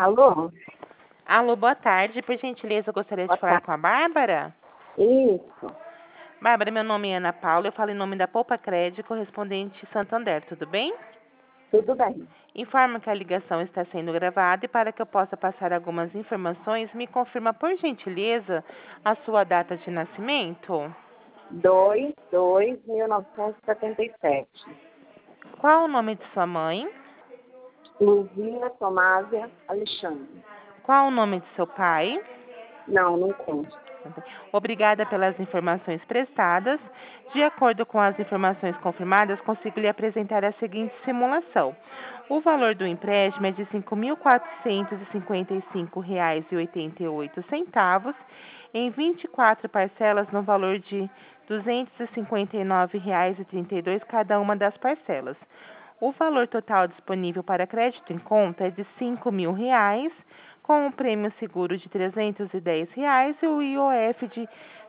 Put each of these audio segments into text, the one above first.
Alô? Alô, boa tarde. Por gentileza, eu gostaria Boa de falar tarde. com a Bárbara. Isso, Bárbara, meu nome é Ana Paula, eu falo em nome da Poupa Crédito, correspondente Santander, tudo bem? tudo bem. Informo que a ligação está sendo gravada e para que eu possa passar algumas informações, me confirma, por gentileza, a sua data de nascimento. 2/2/1977. Qual o nome de sua mãe? Luzia Tomásia Alexandre. Qual o nome de seu pai? Não consta. Obrigada pelas informações prestadas. De acordo com as informações confirmadas, consigo lhe apresentar a seguinte simulação. O valor do empréstimo é de R$ 5.455,88 em 24 parcelas no valor de R$ 259,32 cada uma das parcelas. O valor total disponível para crédito em conta é de R$ 5.000, com o prêmio seguro de R$ 310 e o IOF de R$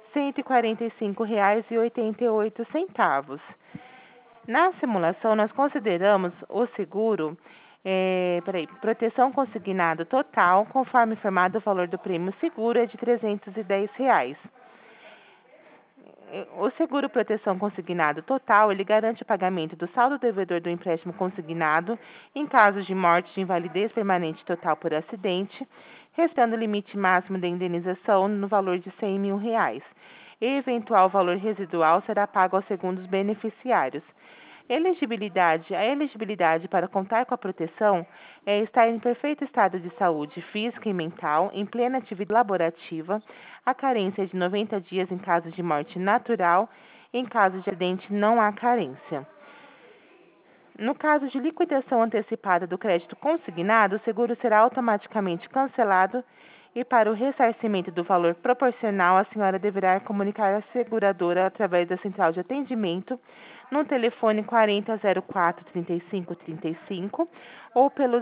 145,88. Na simulação, nós consideramos o seguro, proteção consignado total, conforme informado o valor do prêmio seguro é de R$ 310. O seguro proteção consignado total, ele garante o pagamento do saldo devedor do empréstimo consignado em caso de morte de invalidez permanente total por acidente, restando o limite máximo de indenização no valor de R$ 100.000. E eventual valor residual será pago aos segundos beneficiários. A elegibilidade para contar com a proteção é estar em perfeito estado de saúde física e mental, em plena atividade laborativa, a carência de 90 dias em caso de morte natural, em caso de acidente não há carência. No caso de liquidação antecipada do crédito consignado, o seguro será automaticamente cancelado e para o ressarcimento do valor proporcional, a senhora deverá comunicar à seguradora através da central de atendimento no telefone 4004-3535 ou pelo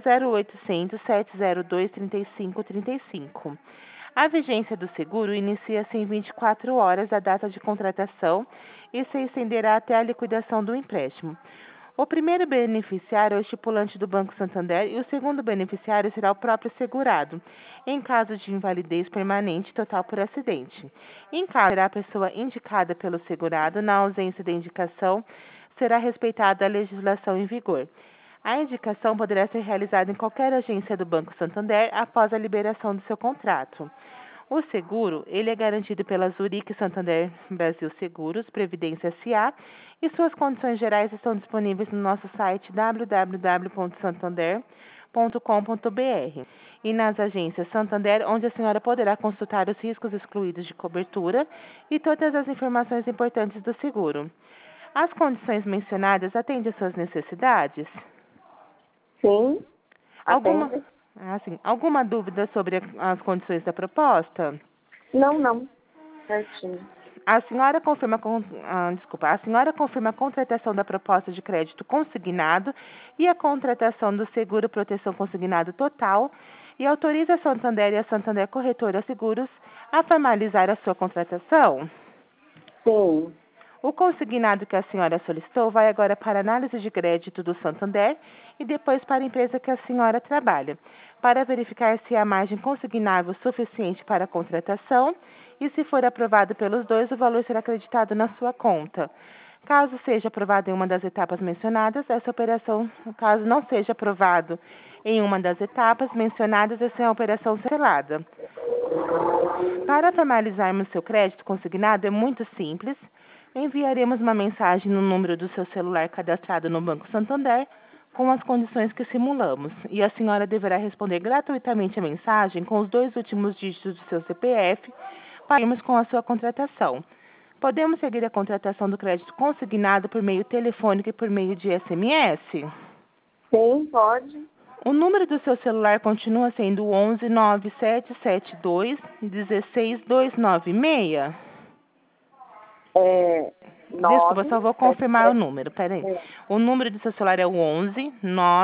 0800-702-3535. A vigência do seguro inicia-se em 24 horas da data de contratação e se estenderá até a liquidação do empréstimo. O primeiro beneficiário é o estipulante do Banco Santander e o segundo beneficiário será o próprio segurado, em caso de invalidez permanente total por acidente. Em caso será a pessoa indicada pelo segurado, na ausência de indicação, será respeitada a legislação em vigor. A indicação poderá ser realizada em qualquer agência do Banco Santander após a liberação do seu contrato. O seguro, ele é garantido pela Zurich Santander Brasil Seguros, Previdência S.A. e suas condições gerais estão disponíveis no nosso site www.santander.com.br e nas agências Santander, onde a senhora poderá consultar os riscos excluídos de cobertura e todas as informações importantes do seguro. As condições mencionadas atendem às suas necessidades? Sim, atende? Alguma dúvida sobre as condições da proposta? Não. Certinho. A senhora confirma a contratação da proposta de crédito consignado e a contratação do seguro proteção consignado total e autoriza a Santander e a Santander Corretora Seguros a formalizar a sua contratação? Sim. O consignado que a senhora solicitou vai agora para a análise de crédito do Santander e depois para a empresa que a senhora trabalha, para verificar se há margem consignável suficiente para a contratação e, se for aprovado pelos dois, o valor será acreditado na sua conta. Caso seja aprovado em uma das etapas mencionadas, caso não seja aprovado em uma das etapas mencionadas, essa é a operação selada. Para formalizarmos seu crédito consignado é muito simples. Enviaremos uma mensagem no número do seu celular cadastrado no Banco Santander com as condições que simulamos e a senhora deverá responder gratuitamente a mensagem com os 2 últimos dígitos do seu CPF para irmos com a sua contratação. Podemos seguir a contratação do crédito consignado por meio telefônico e por meio de SMS? Sim, pode. O número do seu celular continua sendo o 11 9772 16296? Desculpa, só vou confirmar o número, peraí. O número do seu celular é o 11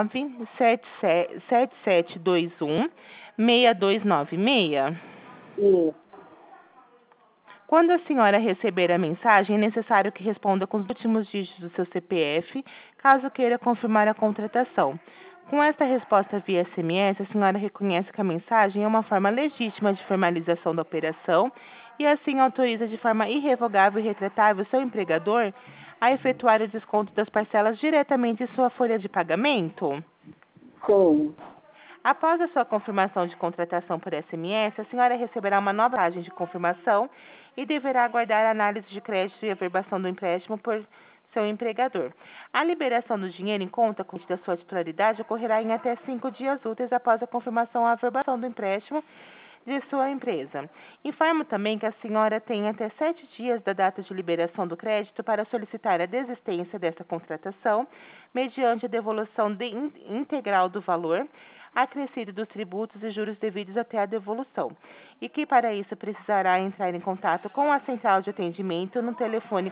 97721 6296? Isso. Quando a senhora receber a mensagem, é necessário que responda com os últimos dígitos do seu CPF, caso queira confirmar a contratação. Com esta resposta via SMS, a senhora reconhece que a mensagem é uma forma legítima de formalização da operação e assim autoriza de forma irrevogável e retratável seu empregador a efetuar o desconto das parcelas diretamente em sua folha de pagamento? Sim. Após a sua confirmação de contratação por SMS, a senhora receberá uma nova mensagem de confirmação e deverá aguardar a análise de crédito e averbação do empréstimo por seu empregador. A liberação do dinheiro em conta corrente da sua titularidade ocorrerá em até 5 dias úteis após a confirmação ou averbação do empréstimo de sua empresa. Informo também que a senhora tem até 7 dias da data de liberação do crédito para solicitar a desistência dessa contratação, mediante a devolução integral do valor acrescido dos tributos e juros devidos até a devolução, e que para isso precisará entrar em contato com a central de atendimento no telefone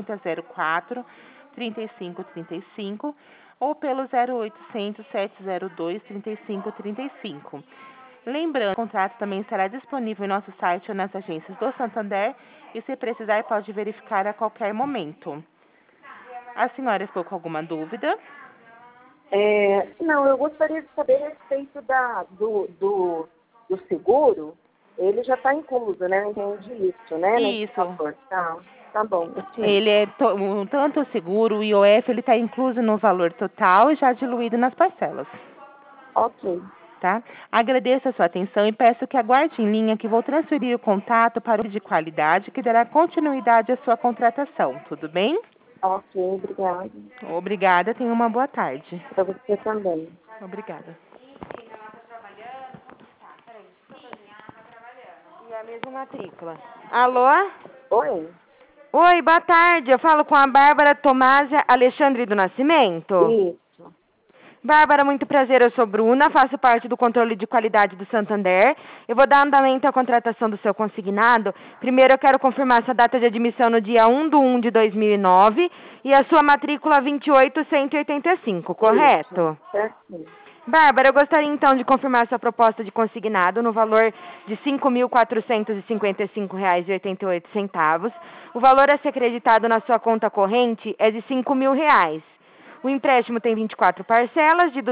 4004-3535 ou pelo 0800 702 3535. Lembrando, o contrato também estará disponível em nosso site ou nas agências do Santander e, se precisar, pode verificar a qualquer momento. A senhora ficou com alguma dúvida? Não, eu gostaria de saber a respeito do seguro. Ele já está incluso, né? Eu entendi isso, né? Isso. Tá bom. Ele é tanto o seguro, o IOF, ele está incluso no valor total e já diluído nas parcelas. Ok. Tá? Agradeço a sua atenção e peço que aguarde em linha que vou transferir o contato para o de qualidade que dará continuidade à sua contratação. Tudo bem? Ok, obrigada. Obrigada, tenha uma boa tarde. Para você também. Obrigada. E a mesma matrícula. Alô? Oi? Oi, boa tarde. Eu falo com a Bárbara Tomásia Alexandre do Nascimento. Isso. Bárbara, muito prazer. Eu sou Bruna, faço parte do controle de qualidade do Santander. Eu vou dar andamento à contratação do seu consignado. Primeiro, eu quero confirmar sua data de admissão no dia 1/1/2009 e a sua matrícula 28185, correto? Certo. Bárbara, eu gostaria então de confirmar sua proposta de consignado no valor de R$ 5.455,88. O valor a ser acreditado na sua conta corrente é de R$ 5.000. O empréstimo tem 24 parcelas de R$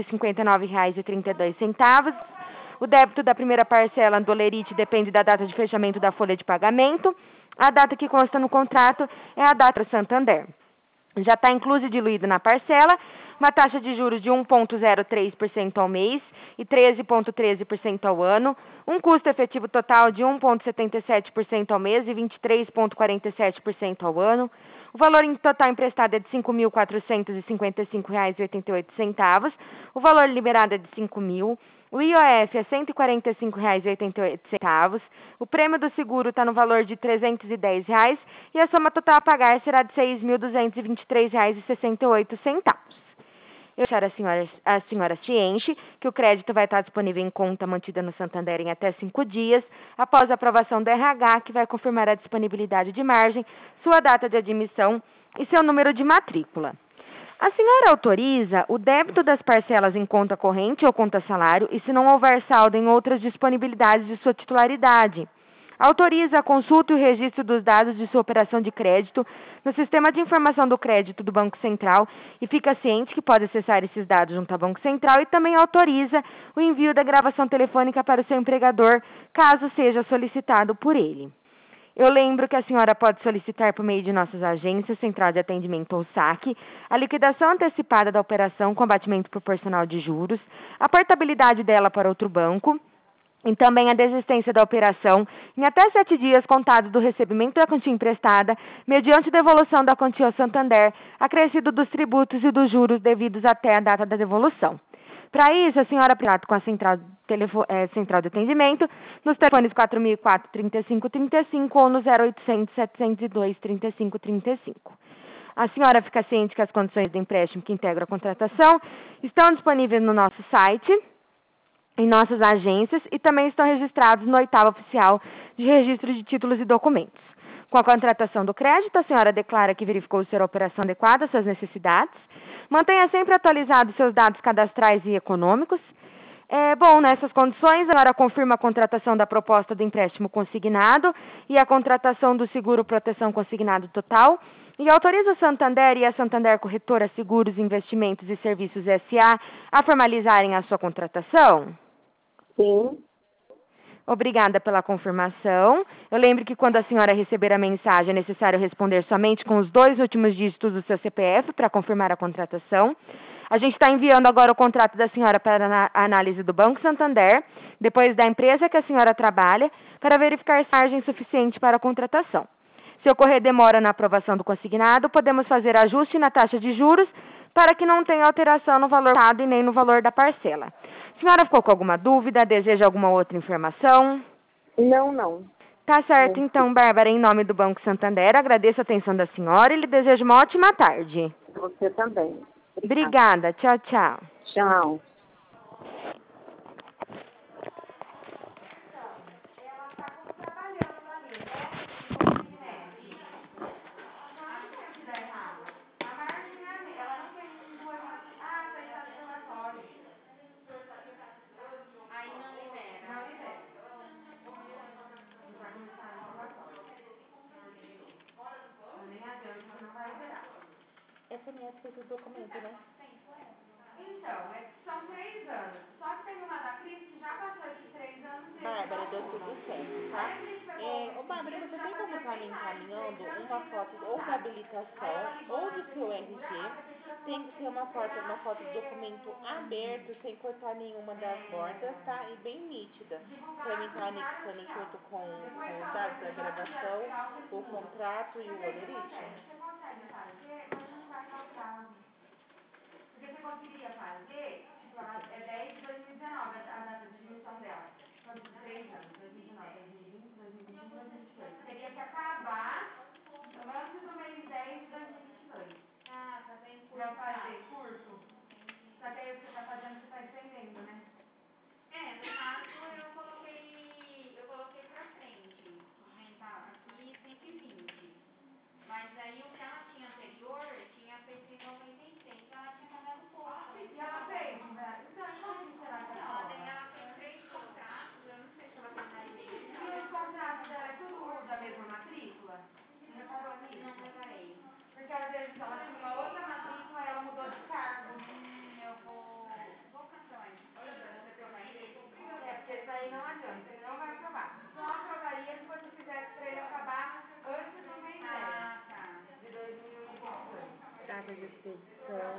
259,32. O débito da primeira parcela do Lerite depende da data de fechamento da folha de pagamento. A data que consta no contrato é a data do Santander. Já está incluso e diluído na parcela uma taxa de juros de 1,03% ao mês e 13,13% ao ano, um custo efetivo total de 1,77% ao mês e 23,47% ao ano. O valor em total emprestado é de R$ 5.455,88. O valor liberado é de R$ 5.000. O IOF é R$ 145,88. O prêmio do seguro está no valor de R$ 310 e a soma total a pagar será de R$ 6.223,68. Eu deixar a senhora ciente que o crédito vai estar disponível em conta mantida no Santander em até 5 dias, após a aprovação do RH, que vai confirmar a disponibilidade de margem, sua data de admissão e seu número de matrícula. A senhora autoriza o débito das parcelas em conta corrente ou conta salário e se não houver saldo em outras disponibilidades de sua titularidade. Autoriza a consulta e o registro dos dados de sua operação de crédito no Sistema de Informação do Crédito do Banco Central e fica ciente que pode acessar esses dados junto ao Banco Central e também autoriza o envio da gravação telefônica para o seu empregador, caso seja solicitado por ele. Eu lembro que a senhora pode solicitar por meio de nossas agências, Central de Atendimento ou SAC, a liquidação antecipada da operação com abatimento proporcional de juros, a portabilidade dela para outro banco, e também a desistência da operação em até 7 dias contados do recebimento da quantia emprestada, mediante devolução da quantia ao Santander, acrescido dos tributos e dos juros devidos até a data da devolução. Para isso, a senhora trata com a central de atendimento nos telefones 4004-3535 ou no 0800-702-3535. A senhora fica ciente que as condições do empréstimo que integram a contratação estão disponíveis no nosso site, em nossas agências e também estão registrados no 8º Oficial de Registro de Títulos e Documentos. Com a contratação do crédito, a senhora declara que verificou ser a operação adequada às suas necessidades, mantenha sempre atualizados seus dados cadastrais e econômicos. Nessas condições, a senhora confirma a contratação da proposta do empréstimo consignado e a contratação do seguro proteção consignado total, E autoriza o Santander e a Santander Corretora Seguros, Investimentos e Serviços S.A. a formalizarem a sua contratação? Sim. Obrigada pela confirmação. Eu lembro que quando a senhora receber a mensagem, é necessário responder somente com os 2 últimos dígitos do seu CPF para confirmar a contratação. A gente está enviando agora o contrato da senhora para a análise do Banco Santander, depois da empresa que a senhora trabalha, para verificar se há margem suficiente para a contratação. Se ocorrer demora na aprovação do consignado, podemos fazer ajuste na taxa de juros para que não tenha alteração no valor pago e nem no valor da parcela. A senhora ficou com alguma dúvida? Deseja alguma outra informação? Não. Tá certo, então, Bárbara, em nome do Banco Santander, agradeço a atenção da senhora e lhe desejo uma ótima tarde. Você também. Obrigada. Tchau, tchau. Tchau. SMS fez o documento, né? Então, são 3 anos. Só que tem uma da Cris que já passou de 3 anos. Bárbara, deu tudo certo, tá? Ô, Bárbara, você tem como estar me encaminhando uma foto ou da habilitação ou do seu RG? Tem que ser uma foto do documento aberto, sem cortar nenhuma das bordas, tá? E bem nítida. Pra mim estar anexando junto com os dados da gravação, o contrato e o holerite. Porque você conseguiria fazer, tipo, é 10 de 2019 a data de emissão dela. São 3 anos, 2019, 2020, 2021, 2022. Teria que acabar antes do mês 10 de 2022. Ah, tá bem curto. Pra fazer curso. Só que aí o que você tá fazendo, você tá estendendo, né? No caso, eu coloquei pra frente. Tá, aqui 120. Mas aí o que ela tinha anterior tinha feito em 96, então ela tinha pagado pouco. E ela fez, né? Então, como será que Não, daí ela fez 3 contratos, eu não sei se ela finalizou. E os contratos dela é tudo da mesma matrícula? Você reparou nisso? Não reparei. Porque às vezes ela tinha uma outra matrícula e ela mudou de cargo. Eu vou cancelar isso. Você provaria? Porque isso aí não adianta, ele não vai aprovar. Só aprovaria se você fizesse para ele acabar antes do mês 10 Tá. de 2022. Data de expedição,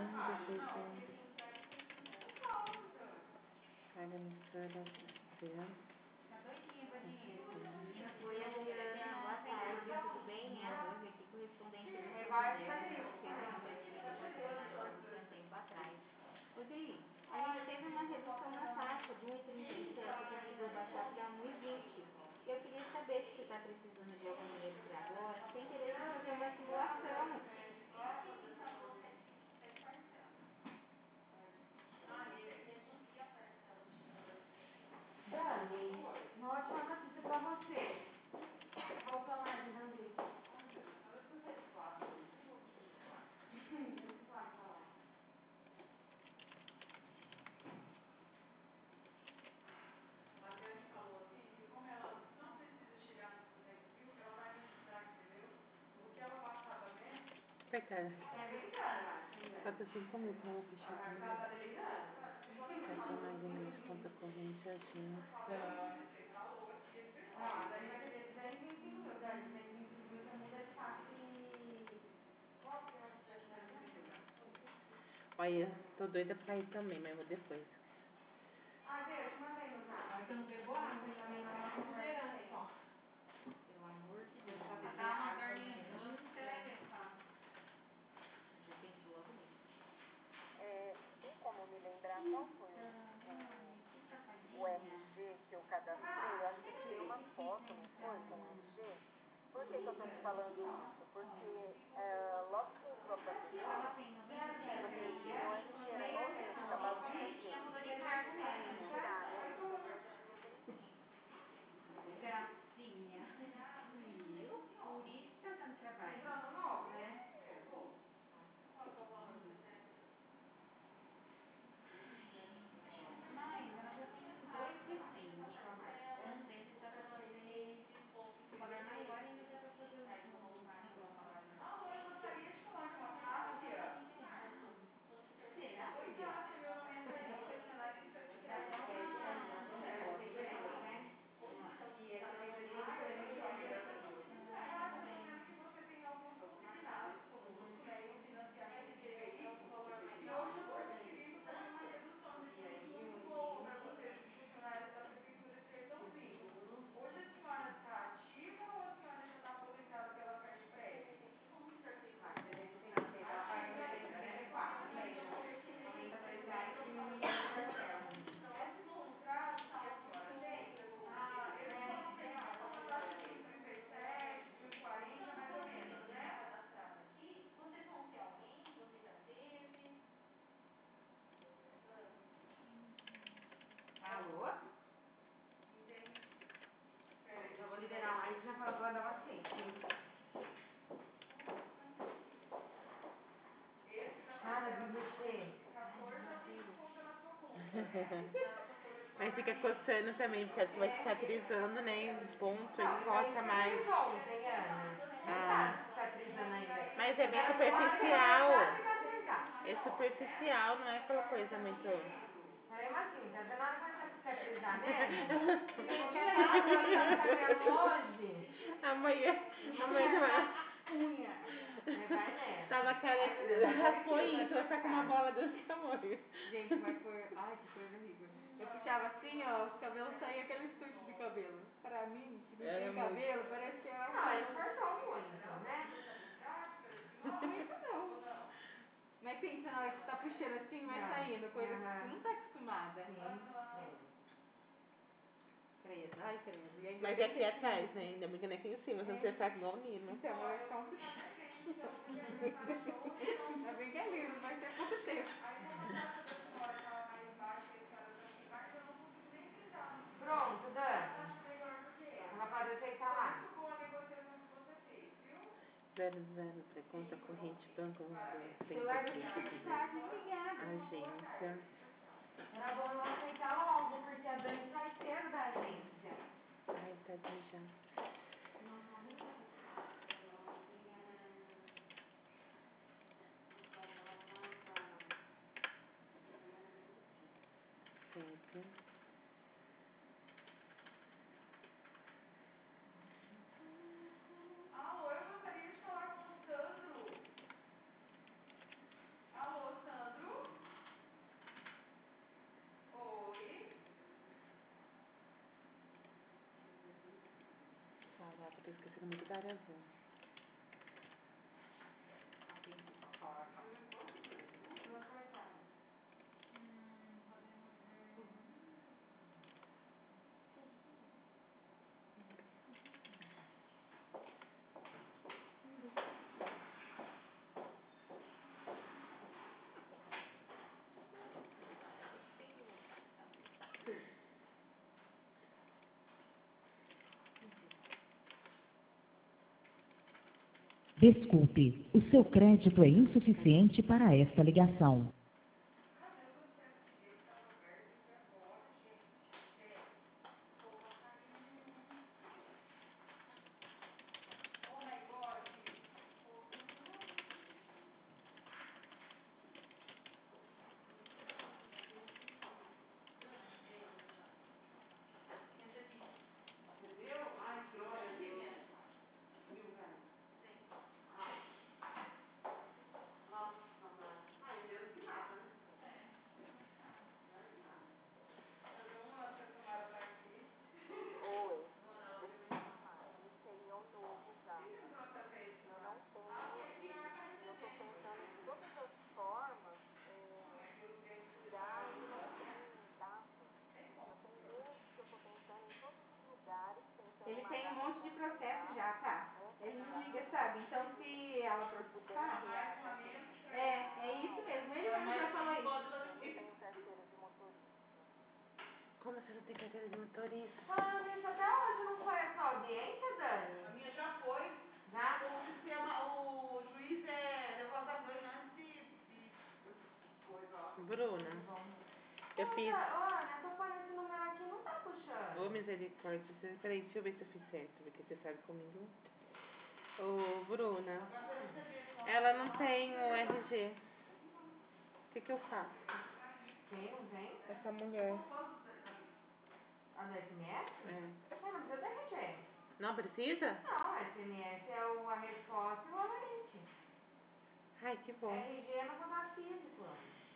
pagamento Tá doidinha pra dinheiro. Oi, Adriana, boa tarde, tudo bem? É a Rosa aqui, correspondente do Santander. Fez uma coisa um tempo atrás. Rodrigo, a gente teve uma redução na taxa de 1,37, que conseguiu baixar para 1,20. Eu queria saber se você está precisando de algum dinheiro para agora, se tem interesse em fazer uma simulação. Dani, uma ótima notícia para você. Volta lá, Dani. Cara, falta 5 mil pra ela fechar comigo. Essa máquina de conta corrente, agência. Daí vai ter 225 mil, Dani. 225 mil você muda de faixa. Olha, tô doida pra ir também, mas vou depois. Eu te mandei no carro. Você não pegou? Você também não estava considerando só. Pelo amor de Deus, dá uma dorzinha. Já pensou Tem como me lembrar qual foi o RG que eu cadastrei? Eu acho que eu tirei uma foto, não foi, com o RG? Por que eu estou te falando isso? Porque logo que entrou a pandemia, o RG era igualmente, acabava de fazer. Tiraram. Gracinha. Por isso que eu tanto trabalho. Né? Mas ela já tem 2 recentes com a marca. Um deles dá pra fazer o valor maior e ainda dá pra fazer o negócio. vou dar uma quente. Cara, você. Mas fica coçando também, porque vai cicatrizando, né? Em ponto, ele coça mais. Ontem, Ana. Ah. Tá cicatrizando ainda. Mas é bem superficial. É superficial, não é aquela coisa muito. Mesmo assim, tá vendo? Na hora que começa a cicatrizar mesmo, você não quer falar que ela tá cabelo hoje? Amanhã vai. Unha. Vai nessa. Tava cara raspou isso, vai ficar com uma bola desse tamanho. Gente, mas foi. Ai, que coisa horrível. Eu puxava assim, ó, os cabelos saíam aquele tucho de cabelo. Pra mim, que não tem cabelo, parece que era. Não, ele cortou muito, né? Muito não. Mas pensa, na hora que você tá puxando assim, vai saindo, coisa que você não tá acostumada. Credo. Ai, credo. Mas é aqui atrás, né? Ainda bem que não é aqui em cima, senão você tá igual o Nino. Então, vai ficar um Ainda bem que é lindo, vai ter pouco tempo. Pronto, Dani. Ela pode aceitar lá. 00 para conta corrente, banco 1, 2, 3, Celular 4, do 5, 6. Ricardo, obrigada. Agência. Era bom não aceitar logo, porque a Dani sai cedo da agência. Ai, tadinho já. Sempre. Alô, eu gostaria de falar com o Sandro. Alô, Sandro? Oi? Caraca, tô esquecendo muito da área azul. Desculpe, o seu crédito é insuficiente para esta ligação. Oi, deixa eu te falar. Esse aí é o novo já. Eu não tenho. Eu tô tentando de todas as formas tirar e não tem data. Já tem meses que eu tô tentando em todos os lugares, tentando Ele uma tem um data monte de pra processo tirar, já, tá? né? Ele não liga, sabe? Então se ela processar, é isso mesmo. Ele mesmo já falou isso. Eu não tenho carteira de motorista. Como você não tem carteira de motorista? Falando isso, até hoje não foi a sua audiência, Dani? A minha já foi. Já? O juiz deu causa ganha antes de coisa, ó. Bruna, eu fiz. Ô, Ana, tô falando esse número aqui, não tá puxando. Ô, misericórdia. Peraí, deixa eu ver se eu fiz certo, porque você sabe comigo. Ô, Bruna, ela não tem o RG. O que eu faço? Tem, não tem? Essa mulher. A do SMS? É. Não, não precisa ter RG. Não precisa? Não, a SMS é a resposta e o alarente. Ai, que bom. RG é no contato físico.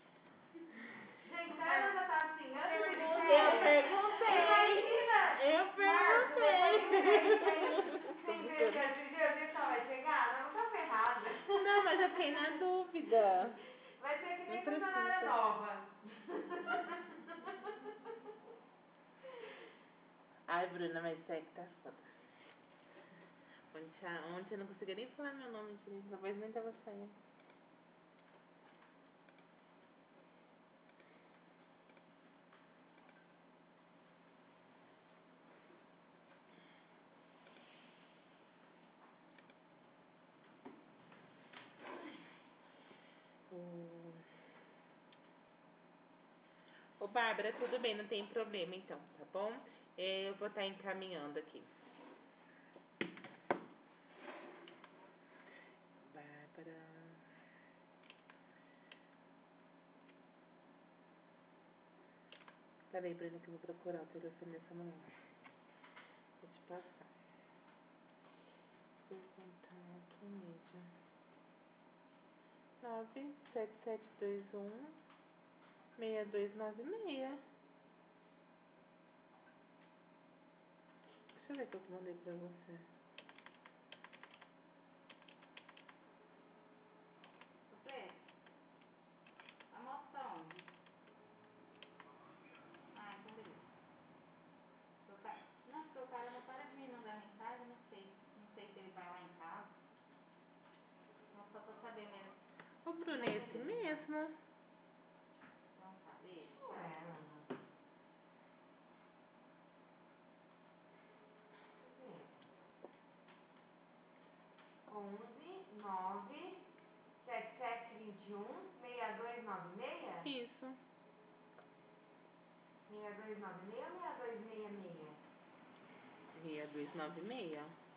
Gente, se a Ana já tá assim, antes de Eu férias, perguntei. imagina! Eu Março, depois de férias, perguntei. sem ver esse dia, o dia que ela vai chegar, ela não tá ferrada. Não, mas eu fiquei na dúvida. Vai ser que nem Não funcionária precisa. nova. Ai, Bruna, mas isso aí que tá foda. Ontem eu não conseguia nem falar meu nome direito, depois nem tava saindo. Bárbara, tudo bem, não tem problema então, tá bom? Eu vou estar encaminhando aqui. Bárbara. Peraí, Bruna, que eu vou procurar o telefone dessa mulher. Vou te passar. Seu contato, mídia. 97721-6296. Deixa eu ver o que eu mandei pra você. Você? A moto tá onde? Ah, então beleza. Não, porque o cara não para de me mandar mensagem, não sei. Não sei se ele vai lá em casa. Não, só tô sabendo mesmo. Ô, Bruna, é esse mesmo. Então tá, beijo. Ué, Ana. 11-9-7721-6296? Isso. 6296 ou 6266? 6296.